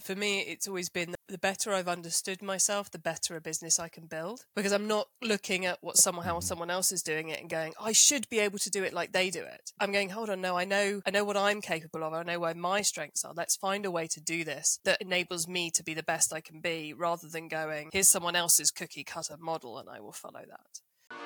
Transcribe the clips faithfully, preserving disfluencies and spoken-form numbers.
For me, it's always been the better I've understood myself, the better a business I can build, because I'm not looking at what someone, how someone else is doing it and going, I should be able to do it like they do it. I'm going, hold on, no, I know, I know what I'm capable of. I know where my strengths are. Let's find a way to do this that enables me to be the best I can be, rather than going, here's someone else's cookie cutter model and I will follow that.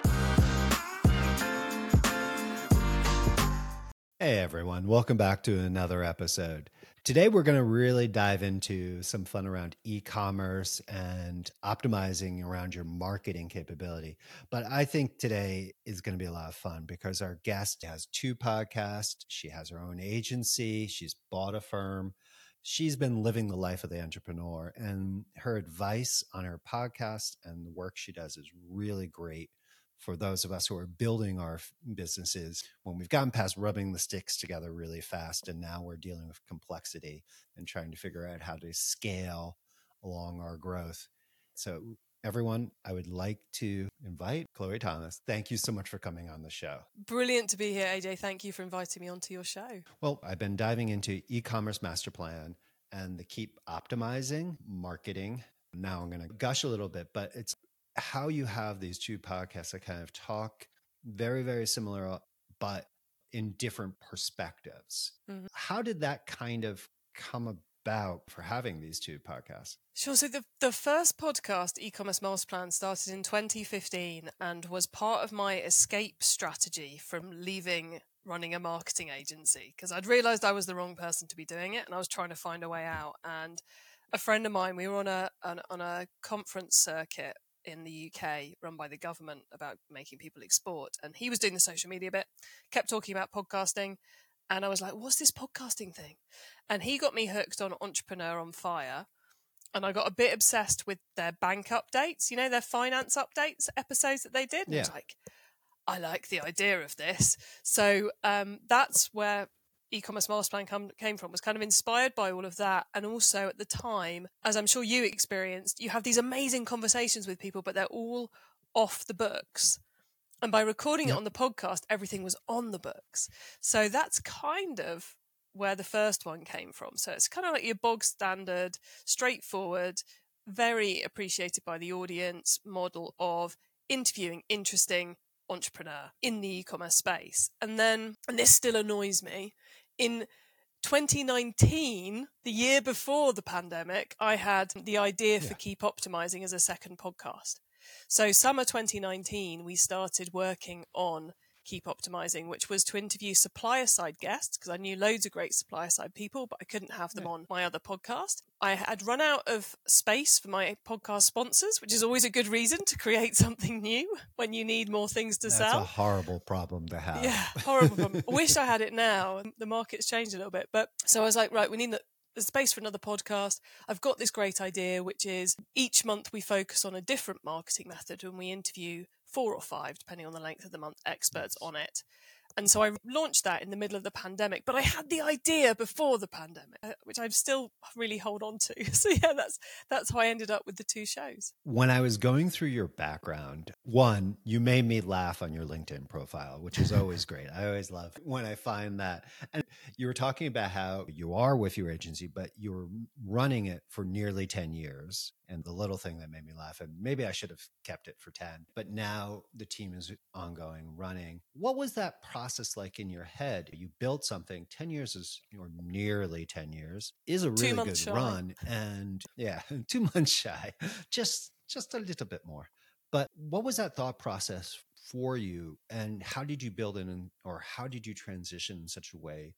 Hey everyone, welcome back to another episode. Today we're going to really dive into some fun around e-commerce and optimizing around your marketing capability. But I think today is going to be a lot of fun because our guest has two podcasts. She has her own agency. She's bought a firm. She's been living the life of the entrepreneur, and her advice on her podcast and the work she does is really great for those of us who are building our businesses when we've gotten past rubbing the sticks together really fast, and now we're dealing with complexity and trying to figure out how to scale along our growth. So everyone, I would like to invite Chloe Thomas. Thank you so much for coming on the show. Brilliant to be here, A J. Thank you for inviting me onto your show. Well, I've been diving into e-commerce master plan and the keep optimizing marketing. Now I'm going to gush a little bit, but it's how you have these two podcasts that kind of talk very, very similar, but in different perspectives. Mm-hmm. How did that kind of come about for having these two podcasts? Sure. So the, the first podcast, E-Commerce Master Plan, started in twenty fifteen and was part of my escape strategy from leaving running a marketing agency, because I'd realized I was the wrong person to be doing it and I was trying to find a way out. And a friend of mine, we were on a on, on a conference circuit in the U K run by the government about making people export. And he was doing the social media bit, kept talking about podcasting. And I was like, what's this podcasting thing? And he got me hooked on Entrepreneur on Fire. And I got a bit obsessed with their bank updates, you know, their finance updates episodes that they did. And yeah. I was like, I like the idea of this. So um, that's where E-Commerce Master Plan come, came from, was kind of inspired by all of that. And also at the time, as I'm sure you experienced, you have these amazing conversations with people, but they're all off the books. And by recording yep. it on the podcast, everything was on the books. So that's kind of where the first one came from. So it's kind of like your bog standard, straightforward, very appreciated by the audience model of interviewing interesting entrepreneur in the e-commerce space. And then, and this still annoys me, in twenty nineteen, the year before the pandemic, I had the idea for yeah. Keep Optimizing as a second podcast. So summer twenty nineteen, we started working on Keep Optimizing, which was to interview supplier side guests, because I knew loads of great supplier side people, but I couldn't have them yeah. on my other podcast. I had run out of space for my podcast sponsors, which is always a good reason to create something new when you need more things to That's sell. That's a horrible problem to have. Yeah, horrible problem. I wish I had it now. The market's changed a little bit. But so I was like, right, we need the There's space for another podcast. I've got this great idea, which is each month we focus on a different marketing method and we interview four or five, depending on the length of the month, experts on it. And so I launched that in the middle of the pandemic, but I had the idea before the pandemic, which I still really hold on to. So yeah, that's that's how I ended up with the two shows. When I was going through your background, one, you made me laugh on your LinkedIn profile, which is always great. I always love when I find that. And you were talking about how you are with your agency, but you were running it for nearly ten years. And the little thing that made me laugh, and maybe I should have kept it for ten, but now the team is ongoing, running. What was that process like in your head? You built something, ten years is, or nearly ten years, is a really good shy. run. And yeah, two months shy, just, just a little bit more. But what was that thought process for you? And how did you build it in, or how did you transition in such a way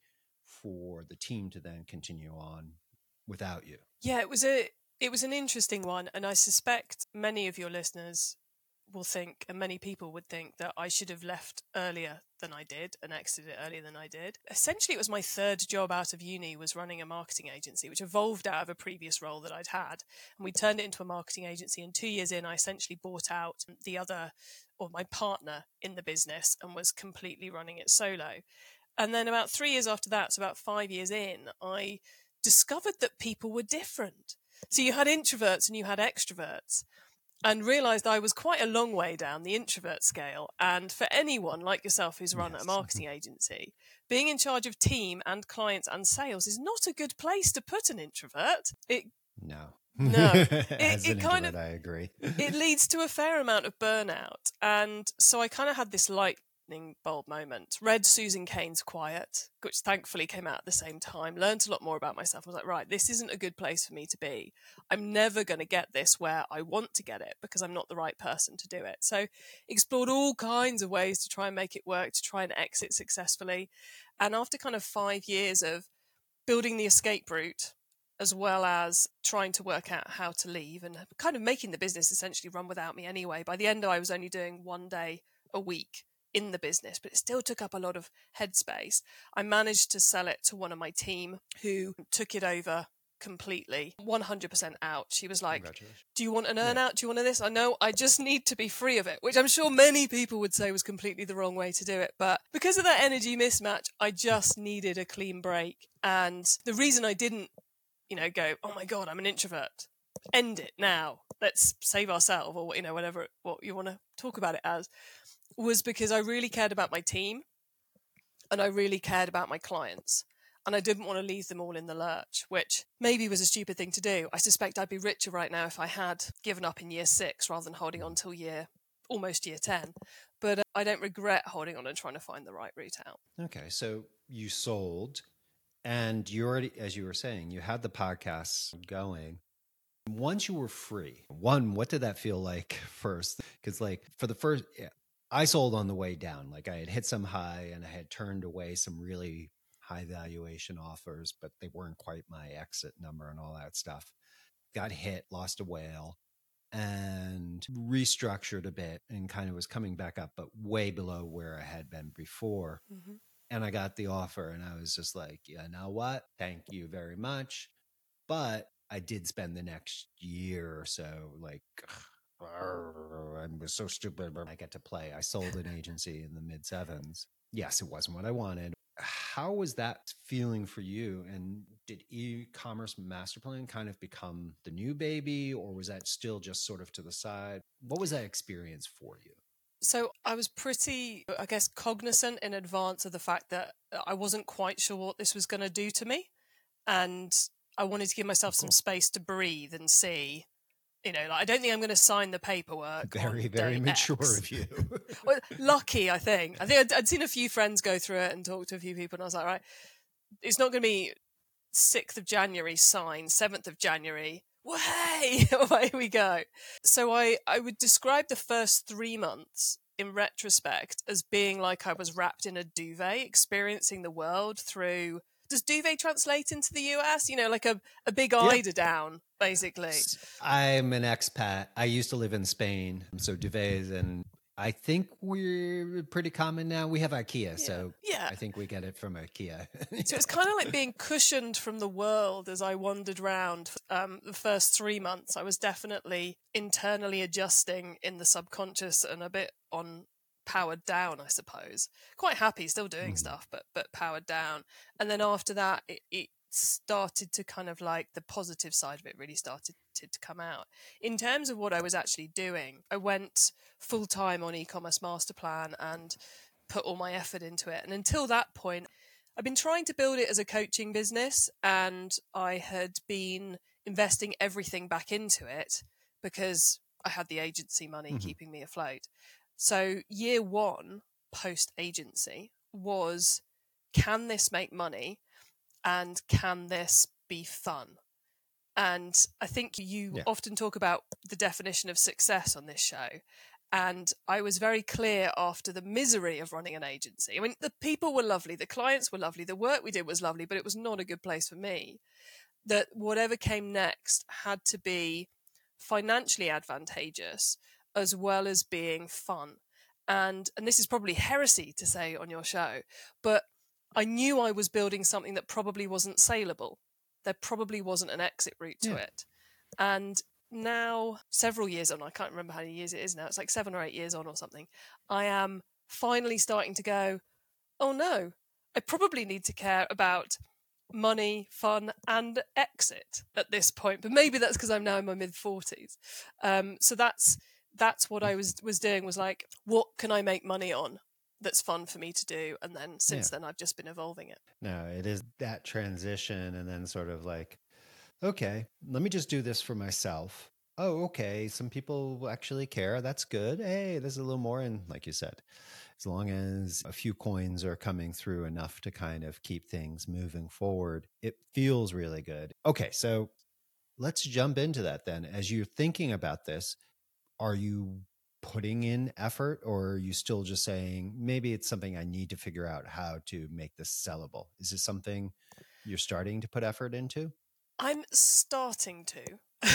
for the team to then continue on without you? Yeah, it was a, It was an interesting one, and I suspect many of your listeners will think, and many people would think, that I should have left earlier than I did and exited earlier than I did. Essentially, it was my third job out of uni was running a marketing agency, which evolved out of a previous role that I'd had. And we turned it into a marketing agency, and two years in, I essentially bought out the other, or my partner in the business, and was completely running it solo. And then about three years after that, so about five years in, I discovered that people were different. So you had introverts and you had extroverts. and realized I was quite a long way down the introvert scale. And for anyone like yourself who's run Yes. a marketing agency, being in charge of team and clients and sales is not a good place to put an introvert. It No. no, it, As it an kind introvert, of I agree. it leads to a fair amount of burnout. And so I kind of had this lightning bulb moment. Read Susan Cain's Quiet, which thankfully came out at the same time. Learned a lot more about myself. I was like, right, this isn't a good place for me to be. I'm never going to get this where I want to get it because I'm not the right person to do it. So explored all kinds of ways to try and make it work, to try and exit successfully. And after kind of five years of building the escape route, as well as trying to work out how to leave and kind of making the business essentially run without me anyway. By the end, I was only doing one day a week in the business, but it still took up a lot of headspace. I managed to sell it to one of my team who took it over completely, one hundred percent out. She was like, do you want an earn out? Do you want this? I know, I just need to be free of it, which I'm sure many people would say was completely the wrong way to do it. But because of that energy mismatch, I just needed a clean break. And the reason I didn't you know, go, oh my God, I'm an introvert. End it now. Let's save ourselves, or, you know, whatever, what you want to talk about it as, was because I really cared about my team and I really cared about my clients. And I didn't want to leave them all in the lurch, which maybe was a stupid thing to do. I suspect I'd be richer right now if I had given up in year six rather than holding on till year, almost year ten. But uh, I don't regret holding on and trying to find the right route out. Okay. So you sold. And you already, as you were saying, you had the podcasts going. Once you were free, one, what did that feel like first? Because like for the first, yeah, I sold on the way down. Like I had hit some high and I had turned away some really high valuation offers, but they weren't quite my exit number and all that stuff. Got hit, lost a whale, and restructured a bit and kind of was coming back up, but way below where I had been before. Mm-hmm. And I got the offer and I was just like, you know what? Thank you very much. But I did spend the next year or so like, I was so stupid. I get to play. I sold an agency in the mid sevens. Yes, it wasn't what I wanted. How was that feeling for you? And did e-commerce master plan kind of become the new baby, or was that still just sort of to the side? What was that experience for you? So I was pretty, I guess, cognizant in advance of the fact that I wasn't quite sure what this was going to do to me. And I wanted to give myself some space to breathe and see, you know, like, I don't think I'm going to sign the paperwork. Very, very mature X. of you. Well, lucky, I think. I think I'd, I'd seen a few friends go through it and talk to a few people. And I was like, right, it's not going to be sixth of January sign, seventh of January. Well, hey, away we go. So I, I would describe the first three months in retrospect as being like I was wrapped in a duvet, experiencing the world through... Does duvet translate into the U S? You know, like a, a big eider down, basically. I'm an expat. I used to live in Spain. So duvets, and I think we're pretty common now. We have IKEA, yeah. so yeah. I think we get it from IKEA. So it's kind of like being cushioned from the world as I wandered around. Um, the first three months, I was definitely internally adjusting in the subconscious and a bit on powered down, I suppose. Quite happy, still doing mm. stuff, but but powered down. And then after that, it, it started to kind of like the positive side of it really started to, to come out. In terms of what I was actually doing, I went full time on e-commerce master plan and put all my effort into it. And until that point, I've been trying to build it as a coaching business, and I had been investing everything back into it because I had the agency money mm-hmm. keeping me afloat. So year one post agency was, can this make money and can this be fun? And I think you yeah. often talk about the definition of success on this show. And I was very clear after the misery of running an agency. I mean, the people were lovely, the clients were lovely, the work we did was lovely, but it was not a good place for me. That whatever came next had to be financially advantageous as well as being fun. And and this is probably heresy to say on your show, but I knew I was building something that probably wasn't saleable. There probably wasn't an exit route to yeah. it. And now, several years on, I can't remember how many years it is now, it's like seven or eight years on or something, I am finally starting to go, oh no, I probably need to care about money, fun, and exit at this point. But maybe that's because I'm now in my mid forties. Um, so that's that's what I was was doing, was like, what can I make money on that's fun for me to do? And then since Yeah. then, I've just been evolving it. No, it is that transition, and then sort of like, okay, let me just do this for myself. Oh, okay, some people actually care. That's good. Hey, there's a little more. And like you said, as long as a few coins are coming through enough to kind of keep things moving forward, it feels really good. Okay, so let's jump into that then. As you're thinking about this, are you putting in effort, or are you still just saying, maybe it's something I need to figure out how to make this sellable? Is this something you're starting to put effort into? I'm starting to.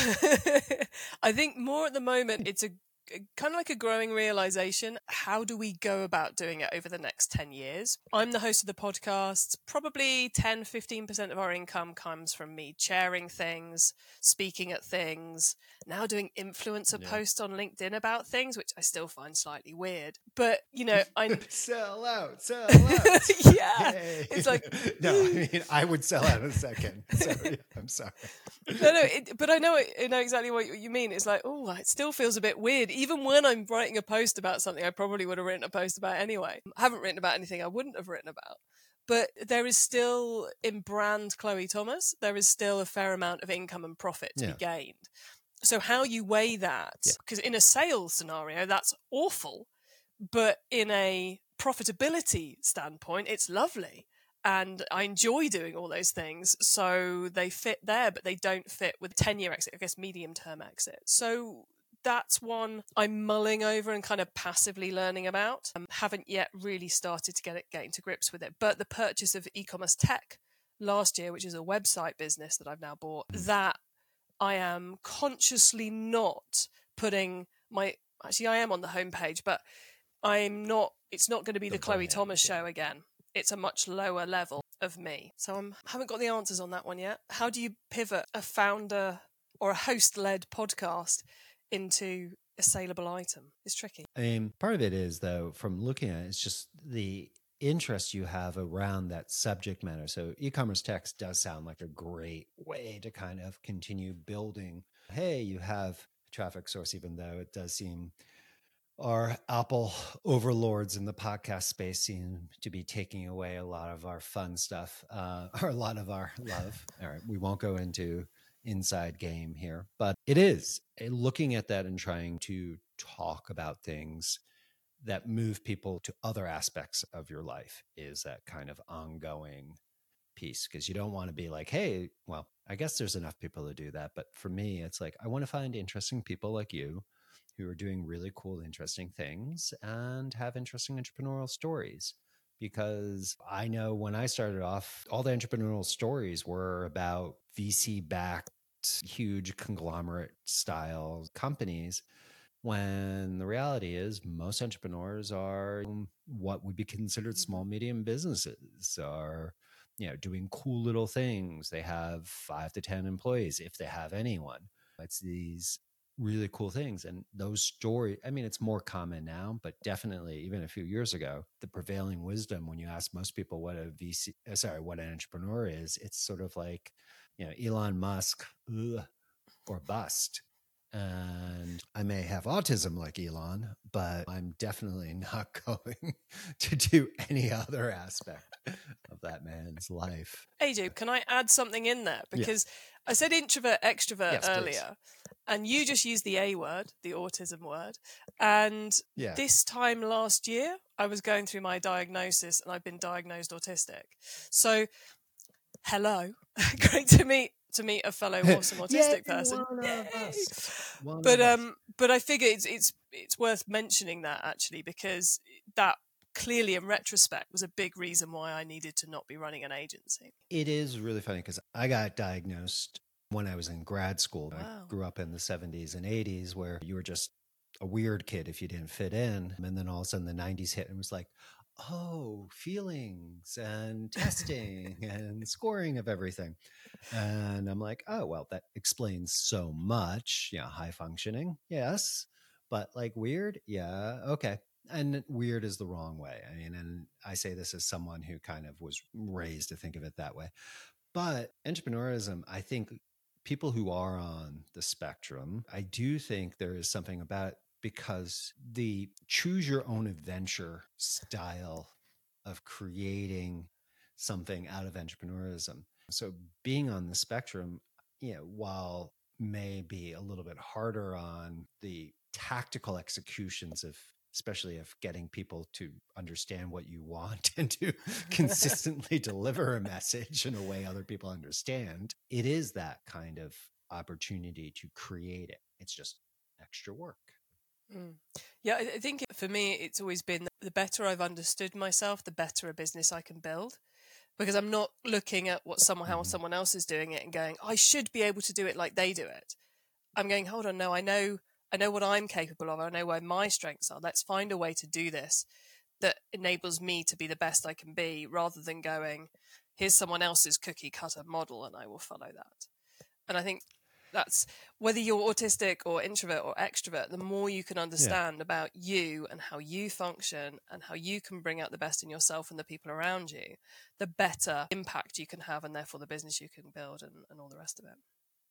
I think more at the moment, it's a kind of like a growing realization. How do we go about doing it over the next ten years? I'm the host of the podcast. Probably ten, fifteen percent of our income comes from me chairing things, speaking at things, now doing influencer Yeah. posts on LinkedIn about things, which I still find slightly weird. But, you know, I... sell out, sell out. Yeah. Yay. It's like... No, I mean, I would sell out in a second. So, yeah, I'm sorry. No, no, it, but I know I know exactly what you mean. It's like, oh, it still feels a bit weird. Even when I'm writing a post about something I probably would have written a post about anyway. I haven't written about anything I wouldn't have written about. But there is still, in brand Chloe Thomas, there is still a fair amount of income and profit to Yeah. be gained. So how you weigh that, because yeah. in a sales scenario, that's awful. But in a profitability standpoint, it's lovely. And I enjoy doing all those things. So they fit there, but they don't fit with ten-year exit, I guess medium-term exit. So that's one I'm mulling over and kind of passively learning about. Um, haven't yet really started to get it, get into grips with it. But the purchase of e-commerce tech last year, which is a website business that I've now bought, that I am consciously not putting my... Actually, I am on the homepage, but I'm not... It's not going to be the, the Chloe brand, Thomas yeah. show again. It's a much lower level of me. So I haven't got the answers on that one yet. How do you pivot a founder or a host-led podcast into a saleable item? It's tricky. I mean, part of it is, though, from looking at it, it's just the interest you have around that subject matter. So e-commerce text does sound like a great way to kind of continue building. Hey, you have a traffic source, even though it does seem... our Apple overlords in the podcast space seem to be taking away a lot of our fun stuff, uh, or a lot of our love. All right, we won't go into inside game here, but it is looking at that and trying to talk about things that move people to other aspects of your life is that kind of ongoing piece, because you don't want to be like, hey, well, I guess there's enough people to do that. But for me, it's like, I want to find interesting people like you who are doing really cool, interesting things and have interesting entrepreneurial stories. Because I know when I started off, all the entrepreneurial stories were about V C-backed, huge conglomerate style companies, when the reality is most entrepreneurs are what would be considered small, medium businesses, are, you know, doing cool little things. They have five to ten employees, if they have anyone. It's these really cool things. And those stories, I mean, it's more common now, but definitely even a few years ago, the prevailing wisdom when you ask most people what a V C, sorry, what an entrepreneur is, it's sort of like, you know, Elon Musk ugh, or bust. And I may have autism like Elon, but I'm definitely not going to do any other aspect of that man's life. A J, can I add something in there? Because yeah. I said introvert, extrovert yes, earlier, please. And you just used the A word, the autism word. And yeah. this time last year, I was going through my diagnosis and I've been diagnosed autistic. So, hello. Great to meet to meet a fellow awesome autistic Yay, person. One of us. One but of um us. but I figure it's it's it's worth mentioning that actually, because that clearly in retrospect was a big reason why I needed to not be running an agency. It is really funny because I got diagnosed when I was in grad school. Wow. I grew up in the seventies and eighties where you were just a weird kid if you didn't fit in. And then all of a sudden the nineties hit and it was like, oh, feelings and testing and scoring of everything. And I'm like, oh, well, that explains so much. Yeah, high functioning, yes. But like weird, yeah, okay. And weird is the wrong way. I mean, and I say this as someone who kind of was raised to think of it that way. But entrepreneurism, I think people who are on the spectrum, I do think there is something about, because the choose your own adventure style of creating something out of entrepreneurism. So being on the spectrum, you know, while may be a little bit harder on the tactical executions of, especially of getting people to understand what you want and to consistently deliver a message in a way other people understand, it is that kind of opportunity to create it. It's just extra work. Mm. Yeah, I I think for me, it's always been the better I've understood myself, the better a business I can build. Because I'm not looking at what someone, how Mhm. someone else is doing it and going, I should be able to do it like they do it. I'm going, hold on, no, I know, I know what I'm capable of. I know where my strengths are. Let's find a way to do this that enables me to be the best I can be, rather than going, here's someone else's cookie cutter model and I will follow that. And I think that's, whether you're autistic or introvert or extrovert, the more you can understand yeah. about you and how you function and how you can bring out the best in yourself and the people around you, the better impact you can have, and therefore the business you can build, and, and all the rest of it.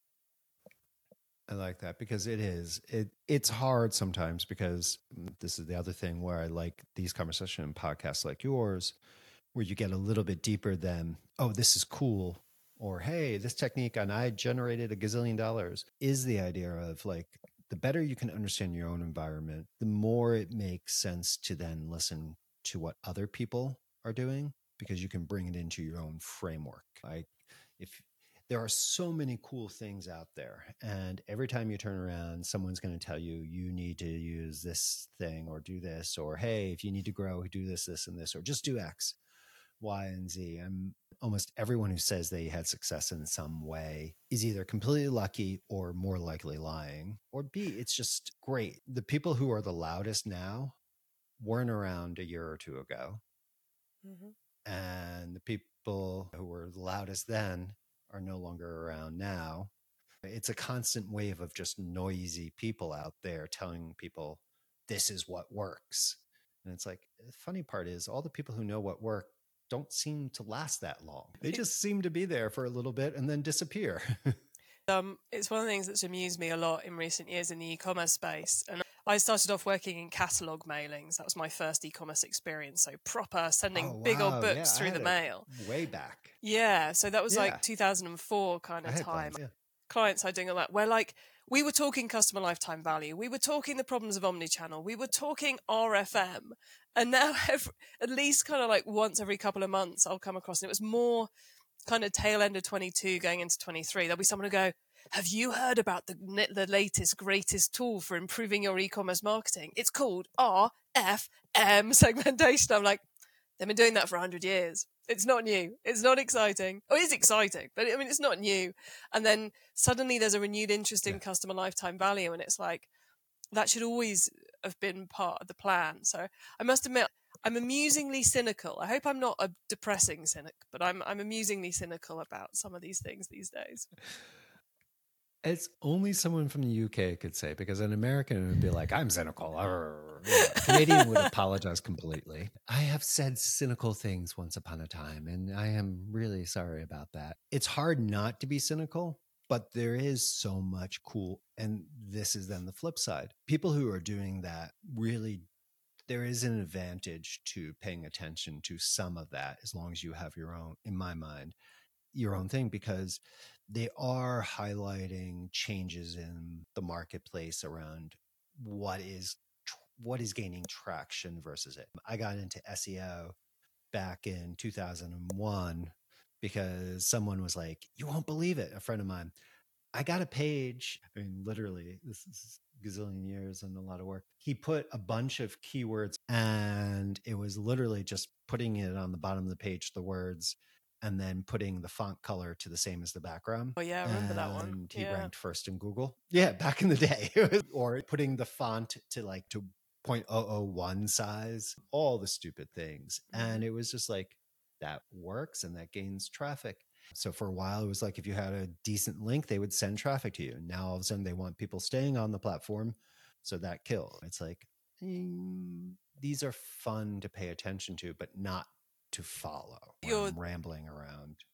I like that, because it is, it it's hard sometimes, because this is the other thing where I like these conversation and podcasts like yours, where you get a little bit deeper than, oh, this is cool, or hey, this technique and I generated a gazillion dollars, is the idea of like, the better you can understand your own environment, the more it makes sense to then listen to what other people are doing, because you can bring it into your own framework. Like, if there are so many cool things out there, and every time you turn around, someone's going to tell you, you need to use this thing or do this, or hey, if you need to grow, do this, this, and this, or just do X, Y, and Z. And almost everyone who says they had success in some way is either completely lucky or more likely lying, or B, it's just great. The people who are the loudest now weren't around a year or two ago. Mm-hmm. And the people who were the loudest then are no longer around now. It's a constant wave of just noisy people out there telling people this is what works. And it's like, the funny part is, all the people who know what works don't seem to last that long. They just seem to be there for a little bit and then disappear. um, it's one of the things that's amused me a lot in recent years in the e-commerce space. And I started off working in catalogue mailings. That was my first e-commerce experience. So proper sending oh, wow. big old books yeah, through the mail. Way back. Yeah. So that was yeah. like two thousand four kind of time. Clients, yeah. clients are doing all that. Where like, we were talking customer lifetime value. We were talking the problems of omnichannel. We were talking R F M. And now every, at least kind of like once every couple of months, I'll come across, and it was more kind of tail end of twenty-two going into twenty-three. There'll be someone who go, have you heard about the the latest, greatest tool for improving your e-commerce marketing? It's called R F M segmentation. I'm like, they've been doing that for one hundred years. It's not new. It's not exciting. Oh, it is exciting, but I mean, it's not new. And then suddenly there's a renewed interest in yeah. customer lifetime value. And it's like, that should always have been part of the plan. So I must admit, I'm amusingly cynical. I hope I'm not a depressing cynic, but I'm I'm amusingly cynical about some of these things these days. It's only someone from the U K could say, because an American would be like, I'm cynical. A Canadian would apologize completely. I have said cynical things once upon a time, and I am really sorry about that. It's hard not to be cynical, but there is so much cool. And this is then the flip side. People who are doing that, really, there is an advantage to paying attention to some of that, as long as you have your own, in my mind, your own thing, because they are highlighting changes in the marketplace around what is what is gaining traction versus it. I got into S E O back in two thousand one because someone was like, you won't believe it. A friend of mine, I got a page. I mean, literally, this is gazillion years and a lot of work. He put a bunch of keywords, and it was literally just putting it on the bottom of the page, the words, and then putting the font color to the same as the background. Oh yeah, I remember and that one. And he yeah. ranked first in Google. Yeah, back in the day. Or putting the font to like to zero point zero zero one size, all the stupid things. Mm-hmm. And it was just like, that works and that gains traffic. So for a while, it was like, if you had a decent link, they would send traffic to you. Now all of a sudden they want people staying on the platform. So that kills. It's like, mm, these are fun to pay attention to, but not to follow. You're rambling around.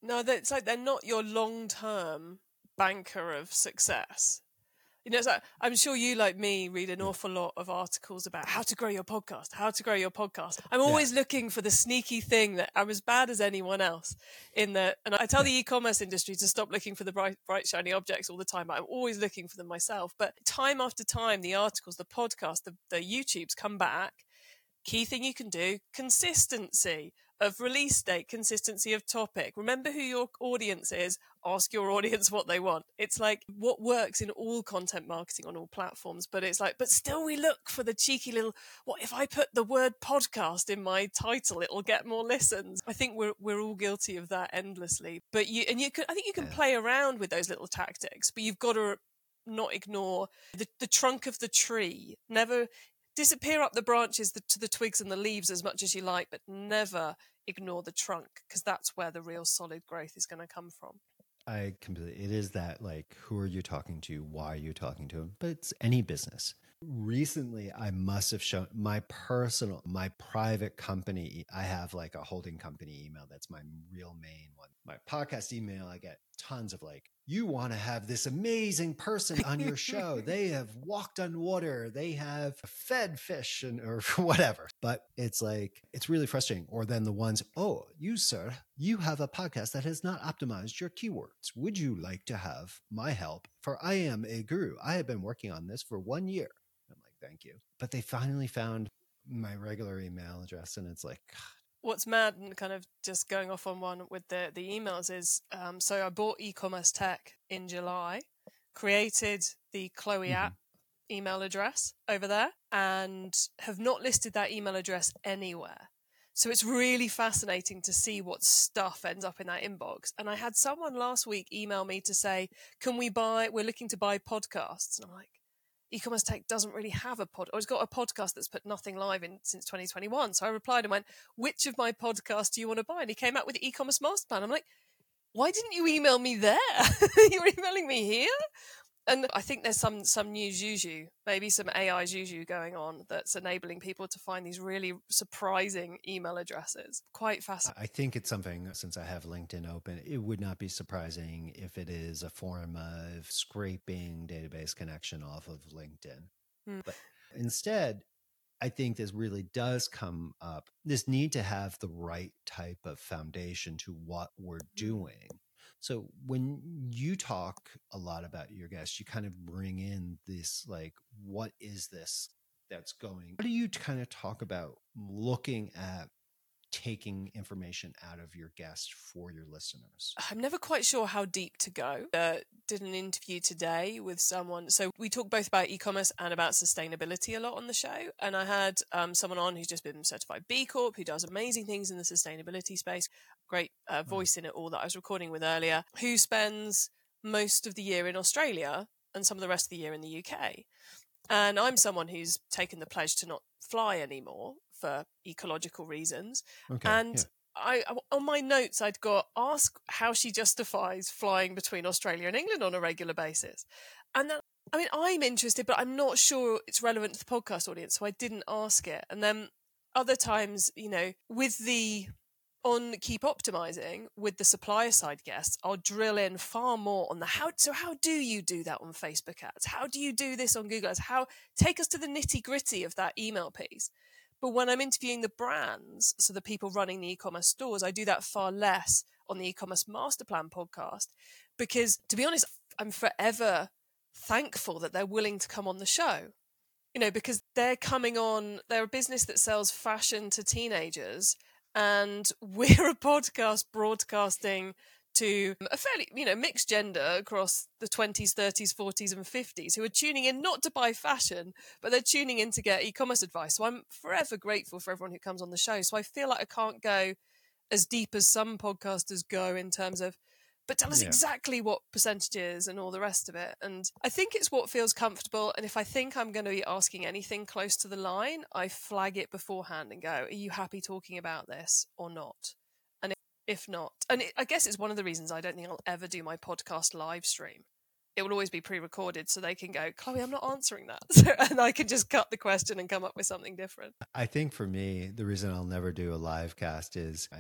No, that- it's like they're not your long-term banker of success. You know, it's like, I'm sure you, like me, read an Yeah. awful lot of articles about how to grow your podcast, how to grow your podcast. I'm Yeah. always looking for the sneaky thing that I'm as bad as anyone else in the, and I tell Yeah. the e-commerce industry to stop looking for the bright, bright, shiny objects all the time. But I'm always looking for them myself. But time after time, the articles, the podcast, the, the YouTubes come back. Key thing you can do, consistency of release date, consistency of topic. Remember who your audience is. Ask your audience what they want. It's like what works in all content marketing on all platforms. But it's like, but still we look for the cheeky little, what if I put the word podcast in my title, it'll get more listens. I think we're we're all guilty of that endlessly. But you, and you could, I think you can Yeah. play around with those little tactics, but you've got to not ignore the, the trunk of the tree. Never disappear up the branches the, to the twigs and the leaves as much as you like, but never ignore the trunk, because that's where the real solid growth is going to come from. I completely, it is that, like, who are you talking to? Why are you talking to them? But it's any business. Recently, I must have shown my personal, my private company. I have like a holding company email. That's my real main one. My podcast email, I get tons of like, you want to have this amazing person on your show. They have walked on water. They have fed fish and or whatever. But it's like, it's really frustrating. Or then the ones, oh, you, sir, you have a podcast that has not optimized your keywords. Would you like to have my help? For I am a guru. I have been working on this for one year. I'm like, thank you. But they finally found my regular email address, and it's like, God. What's mad, and kind of just going off on one with the, the emails is, um, so I bought e-commerce tech in July, created the Chloe Mhm. app email address over there, and have not listed that email address anywhere. So it's really fascinating to see what stuff ends up in that inbox. And I had someone last week email me to say, can we buy, we're looking to buy podcasts. And I'm like, e-commerce tech doesn't really have a pod, or it's got a podcast that's put nothing live in since twenty twenty-one. So I replied and went, which of my podcasts do you want to buy? And he came out with the e-commerce master plan. I'm like, why didn't you email me there? You're emailing me here? And I think there's some some new Juju, maybe some A I Juju going on that's enabling people to find these really surprising email addresses. Quite fascinating. I think it's something, since I have LinkedIn open, it would not be surprising if it is a form of scraping database connection off of LinkedIn. Hmm. But instead, I think this really does come up, this need to have the right type of foundation to what we're doing. So when you talk a lot about your guests, you kind of bring in this, like, what is this that's going? What do you kind of talk about looking at taking information out of your guest for your listeners? I'm never quite sure how deep to go. Uh, did an interview today with someone. So we talk both about e-commerce and about sustainability a lot on the show. And I had um, someone on who's just been certified B Corp, who does amazing things in the sustainability space. Great uh, voice in it all that I was recording with earlier, who spends most of the year in Australia and some of the rest of the year in the U K. And I'm someone who's taken the pledge to not fly anymore for ecological reasons. Okay. And yeah. I, on my notes, I'd got, ask how she justifies flying between Australia and England on a regular basis. And then, I mean, I'm interested, but I'm not sure it's relevant to the podcast audience, so I didn't ask it. And then other times, you know, with the, on Keep Optimizing, with the supplier side guests, I'll drill in far more on the how, so how do you do that on Facebook ads? How do you do this on Google ads? How, take us to the nitty gritty of that email piece. But when I'm interviewing the brands, so the people running the e-commerce stores, I do that far less on the e-commerce master plan podcast, because to be honest, I'm forever thankful that they're willing to come on the show, you know, because they're coming on, they're a business that sells fashion to teenagers, and we're a podcast broadcasting to a fairly, you know, mixed gender across the twenties, thirties, forties and fifties who are tuning in not to buy fashion, but they're tuning in to get e-commerce advice. So I'm forever grateful for everyone who comes on the show. So I feel like I can't go as deep as some podcasters go in terms of, but tell us Yeah. exactly what percentages and all the rest of it. And I think it's what feels comfortable. And if I think I'm going to be asking anything close to the line, I flag it beforehand and go, are you happy talking about this or not? And if, if not, and it, I guess it's one of the reasons I don't think I'll ever do my podcast live stream. It will always be pre-recorded so they can go, Chloe, I'm not answering that. So, and I can just cut the question and come up with something different. I think for me, the reason I'll never do a live cast is I don't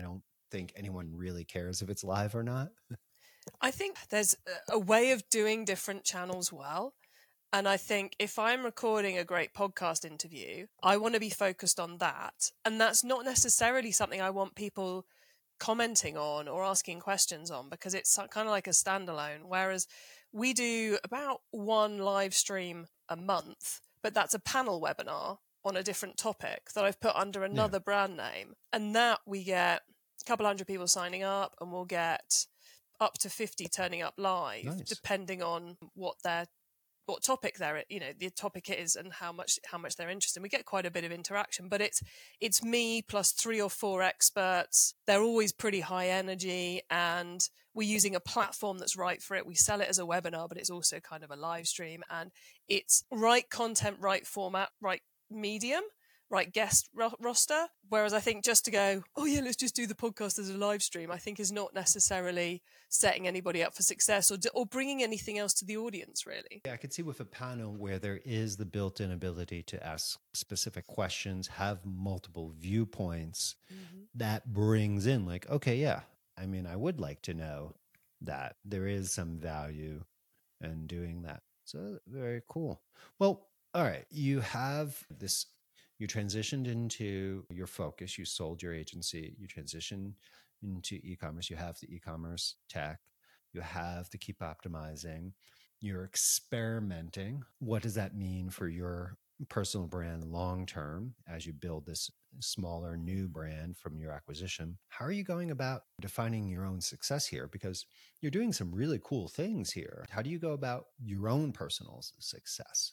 think anyone really cares if it's live or not? I think there's a way of doing different channels well. And I think if I'm recording a great podcast interview, I want to be focused on that. And that's not necessarily something I want people commenting on or asking questions on, because it's kind of like a standalone. Whereas we do about one live stream a month, but that's a panel webinar on a different topic that I've put under another yeah. brand name. And that we get a couple hundred people signing up, and we'll get up to fifty turning up live, nice. Depending on what their what topic they're, you know, the topic is and how much how much they're interested in. We get quite a bit of interaction, but it's it's me plus three or four experts. They're always pretty high energy, and we're using a platform that's right for it. We sell it as a webinar, but it's also kind of a live stream, and it's right content, right format, right medium, right guest ro- roster. Whereas I think just to go, oh yeah, let's just do the podcast as a live stream, I think is not necessarily setting anybody up for success or or bringing anything else to the audience, really. Yeah, I could see with a panel where there is the built-in ability to ask specific questions, have multiple viewpoints, mm-hmm. that brings in like, okay, yeah, I mean, I would like to know that there is some value in doing that. So very cool. Well, all right, you have this, you transitioned into your focus, you sold your agency, you transitioned into e-commerce, you have the e-commerce tech, you have to keep optimizing, you're experimenting. What does that mean for your personal brand long-term as you build this smaller new brand from your acquisition? How are you going about defining your own success here? Because you're doing some really cool things here. How do you go about your own personal success?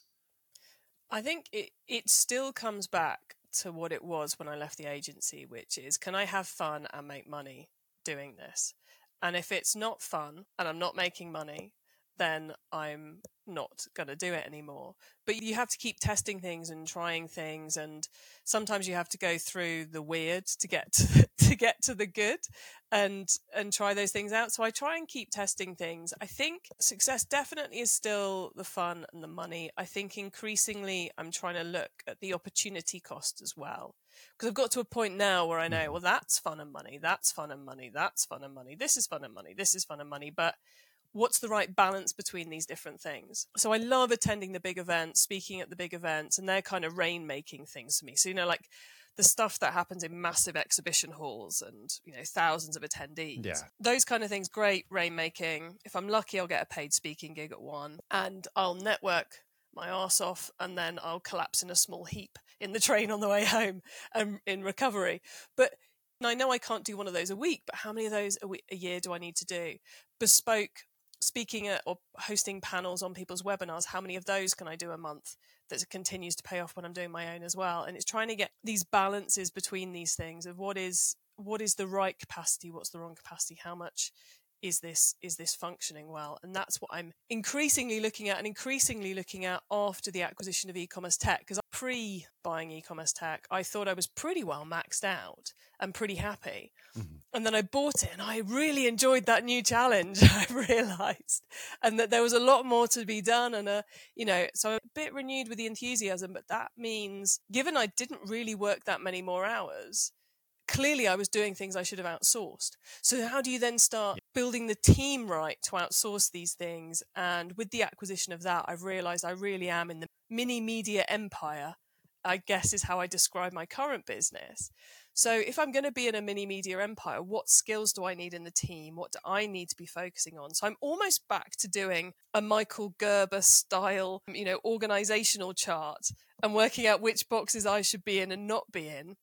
I think it, it still comes back to what it was when I left the agency, which is, can I have fun and make money doing this? And if it's not fun and I'm not making money, then I'm not going to do it anymore. But you have to keep testing things and trying things, and sometimes you have to go through the weird to get to, to get to the good, and and try those things out. So I try and keep testing things. I think success definitely is still the fun and the money. I think increasingly I'm trying to look at the opportunity cost as well, because I've got to a point now where I know, well, that's fun and money, that's fun and money, that's fun and money, this is fun and money, this is fun and money, but what's the right balance between these different things? So I love attending the big events, speaking at the big events, and they're kind of rain-making things for me. So, you know, like the stuff that happens in massive exhibition halls and, you know, thousands of attendees. Yeah. Those kind of things, great rain-making. If I'm lucky, I'll get a paid speaking gig at one, and I'll network my arse off, and then I'll collapse in a small heap in the train on the way home and in recovery. But I know I can't do one of those a week, but how many of those a, week, a year do I need to do? Bespoke speaking at or hosting panels on people's webinars, how many of those can I do a month that continues to pay off when I'm doing my own as well? And it's trying to get these balances between these things of what is what is the right capacity, what's the wrong capacity, how much is this is this functioning well? And that's what I'm increasingly looking at and increasingly looking at after the acquisition of e-commerce tech. Because pre-buying e-commerce tech, I thought I was pretty well maxed out and pretty happy. Mm-hmm. And then I bought it and I really enjoyed that new challenge, I realized. And that there was a lot more to be done. And, a, you know, so I'm a bit renewed with the enthusiasm. But that means, given I didn't really work that many more hours, clearly I was doing things I should have outsourced. So how do you then start building the team right to outsource these things? And with the acquisition of that, I've realized I really am in the mini media empire, I guess is how I describe my current business. So if I'm going to be in a mini media empire, what skills do I need in the team? What do I need to be focusing on? So I'm almost back to doing a Michael Gerber style, you know, organizational chart and working out which boxes I should be in and not be in.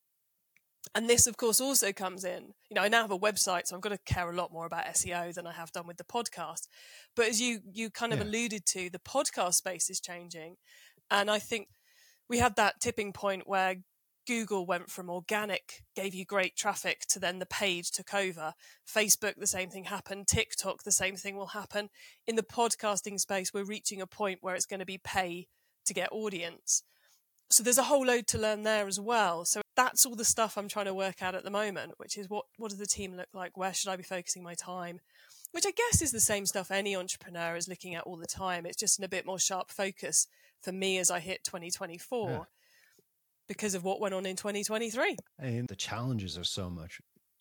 And this, of course, also comes in, you know, I now have a website, so I've got to care a lot more about S E O than I have done with the podcast. But as you you kind of yeah. alluded to, the podcast space is changing. And I think we had that tipping point where Google went from organic, gave you great traffic, to then the paid took over. Facebook, the same thing happened. TikTok, the same thing will happen. In the podcasting space, we're reaching a point where it's going to be pay to get audience. So there's a whole load to learn there as well. So that's all the stuff I'm trying to work out at the moment, which is what, what does the team look like? Where should I be focusing my time? Which I guess is the same stuff any entrepreneur is looking at all the time. It's just in a bit more sharp focus for me as I hit twenty twenty-four yeah. because of what went on in twenty twenty-three. And the challenges are so much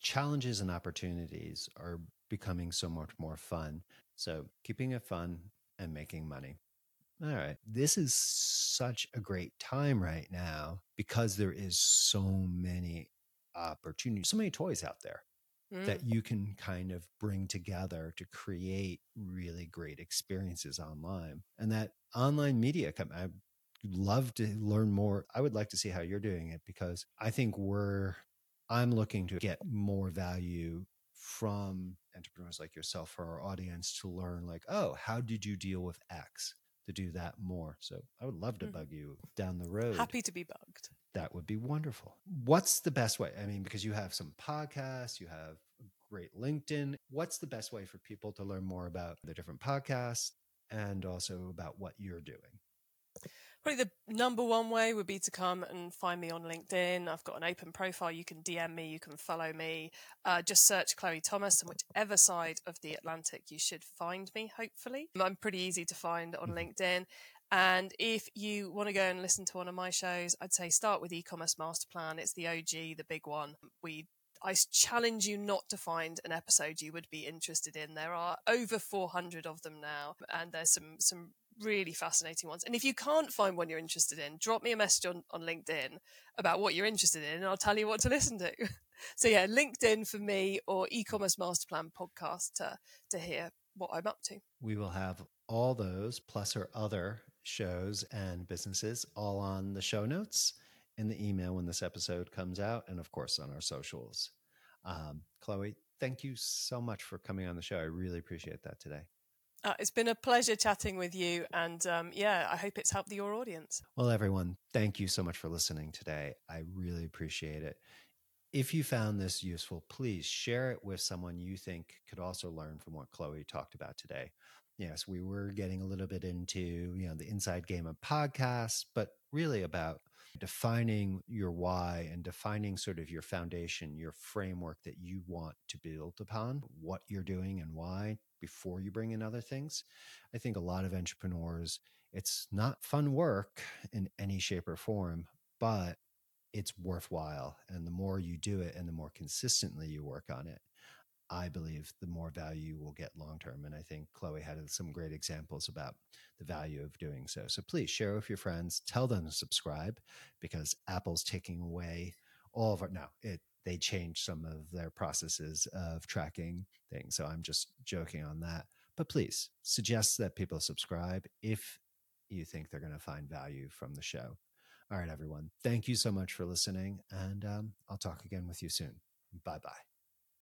challenges and opportunities are becoming so much more fun. So keeping it fun and making money. All right. This is such a great time right now because there is so many opportunities, so many toys out there that Mm. you can kind of bring together to create really great experiences online. And that online media, com- I'd love to learn more. I would like to see how you're doing it because I think we're, I'm looking to get more value from entrepreneurs like yourself for our audience to learn, like, oh, how did you deal with X? To do that more. So I would love to Mhm. bug you down the road. Happy to be bugged. That would be wonderful. What's the best way? I mean, because you have some podcasts, you have a great LinkedIn. What's the best way for people to learn more about the different podcasts and also about what you're doing? Probably the number one way would be to come and find me on LinkedIn. I've got an open profile. You can D M me, you can follow me. Uh, just search Chloe Thomas, and whichever side of the Atlantic you should find me, hopefully. I'm pretty easy to find on LinkedIn. And if you want to go and listen to one of my shows, I'd say start with E-commerce Master Plan. It's the O G, the big one. We I challenge you not to find an episode you would be interested in. There are over four hundred of them now, and there's some some really fascinating ones. And if you can't find one you're interested in, drop me a message on, on LinkedIn about what you're interested in, and I'll tell you what to listen to. So yeah, LinkedIn for me, or E-commerce Master Plan podcast to, to hear what I'm up to. We will have all those plus our other shows and businesses all on the show notes in the email when this episode comes out, and of course on our socials. Um, Chloe, thank you so much for coming on the show. I really appreciate that today. Uh, it's been a pleasure chatting with you. And um, yeah, I hope it's helped your audience. Well, everyone, thank you so much for listening today. I really appreciate it. If you found this useful, please share it with someone you think could also learn from what Chloe talked about today. Yes, we were getting a little bit into, you know, the inside game of podcasts, but really about defining your why and defining sort of your foundation, your framework that you want to build upon, what you're doing and why before you bring in other things. I think a lot of entrepreneurs, it's not fun work in any shape or form, but it's worthwhile. And the more you do it and the more consistently you work on it, I believe the more value you will get long term. And I think Chloe had some great examples about the value of doing so. So please share with your friends, tell them to subscribe, because Apple's taking away all of our now it they changed some of their processes of tracking things. So I'm just joking on that. But please suggest that people subscribe if you think they're going to find value from the show. All right, everyone. Thank you so much for listening. And um, I'll talk again with you soon. Bye bye.